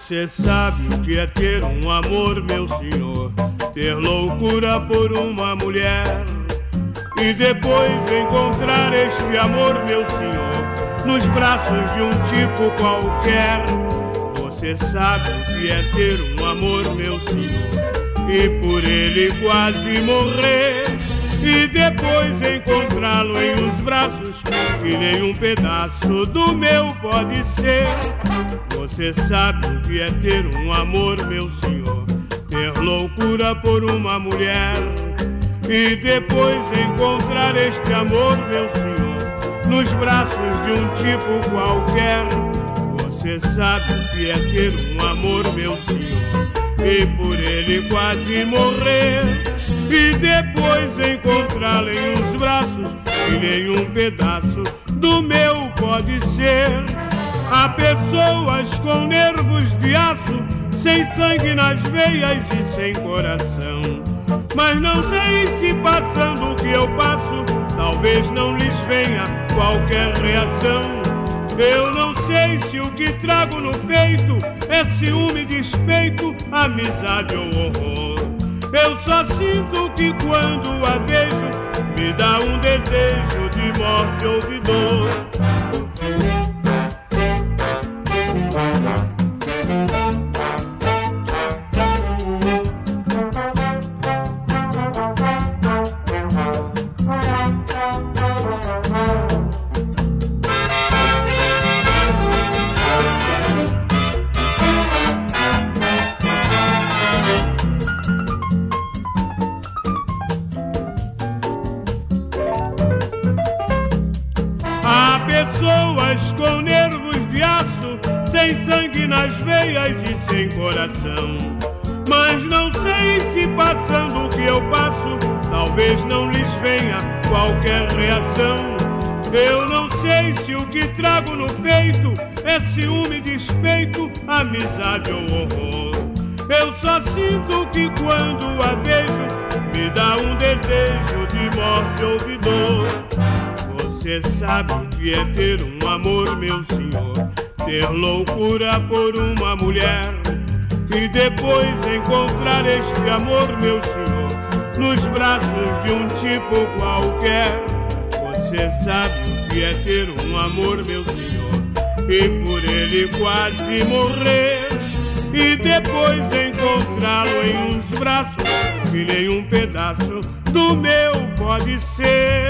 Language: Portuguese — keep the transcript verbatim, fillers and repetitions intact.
Você sabe o que é ter um amor, meu senhor? Ter loucura por uma mulher e depois encontrar este amor, meu senhor, nos braços de um tipo qualquer. Você sabe o que é ter um amor, meu senhor, e por ele quase morrer e depois encontrá-lo em uns braços que nenhum pedaço do meu pode ser. Você sabe o que é ter um amor, meu senhor, ter loucura por uma mulher e depois encontrar este amor, meu senhor, nos braços de um tipo qualquer. Você sabe o que é ter um amor, meu senhor, e por ele quase morrer e depois encontrá-lo em uns braços que nenhum pedaço do meu pode ser. Há pessoas com nervos de aço, sem sangue nas veias e sem coração, mas não sei se passando o que eu passo, talvez não lhes venha qualquer reação. Eu não sei se o que trago no peito é ciúme, despeito, amizade ou horror. Eu só sinto que quando a vejo me dá um desejo de morte ou de dor. Pessoas com nervos de aço, sem sangue nas veias e sem coração, mas não sei se passando o que eu passo, talvez não lhes venha qualquer reação. Eu não sei se o que trago no peito é ciúme, despeito, amizade ou horror. Eu só sinto que quando a vejo me dá um desejo de morte ou de dor. Você sabe o que é ter um amor, meu senhor, ter loucura por uma mulher e depois encontrar este amor, meu senhor, nos braços de um tipo qualquer. Você sabe o que é ter um amor, meu senhor, e por ele quase morrer e depois encontrá-lo em uns braços que nenhum pedaço do meu pode ser.